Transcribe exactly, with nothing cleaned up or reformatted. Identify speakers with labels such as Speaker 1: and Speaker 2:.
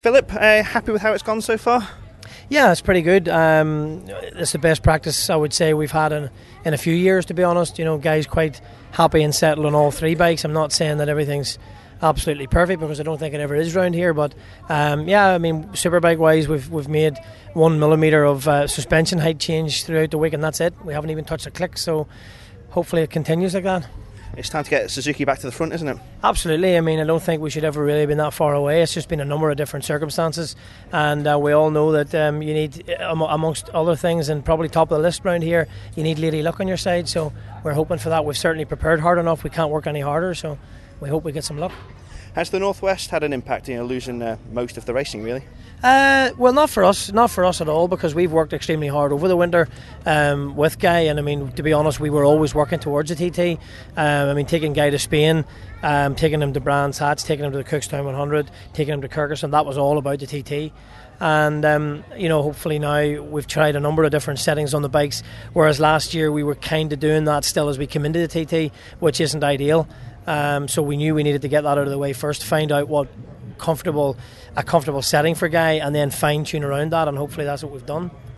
Speaker 1: Philip, uh, happy with how it's gone so far?
Speaker 2: Yeah, it's pretty good. Um, it's the best practice I would say we've had in, in a few years, to be honest. You know, guys quite happy and settled on all three bikes. I'm not saying that everything's absolutely perfect because I don't think it ever is around here. But um, yeah, I mean, superbike wise, we've we've made one millimetre of uh, suspension height change throughout the week, and that's it. We haven't even touched a click, so hopefully it continues like that.
Speaker 1: It's time to get Suzuki back to the front, isn't it?
Speaker 2: Absolutely. I mean, I don't think we should ever really have been that far away. It's just been a number of different circumstances, and uh, we all know that um, you need, amongst other things, and probably top of the list around here, you need Lady Luck on your side. So we're hoping for that. We've certainly prepared hard enough. We can't work any harder, so we hope we get some luck.
Speaker 1: Has the Northwest had an impact, you know, losing uh, most of the racing, really?
Speaker 2: Uh, well, not for us, not for us at all, because we've worked extremely hard over the winter um, with Guy, and I mean, to be honest, we were always working towards the T T. Um, I mean, taking Guy to Spain, um, taking him to Brands Hatch, taking him to the Cookstown one hundred, taking him to Kirkuson, that was all about the T T. And um, you know, hopefully now we've tried a number of different settings on the bikes, whereas last year we were kind of doing that still as we came into the T T, which isn't ideal. Um, so we knew we needed to get that out of the way first, find out what comfortable a comfortable setting for Guy, and then fine tune around that, and hopefully that's what we've done.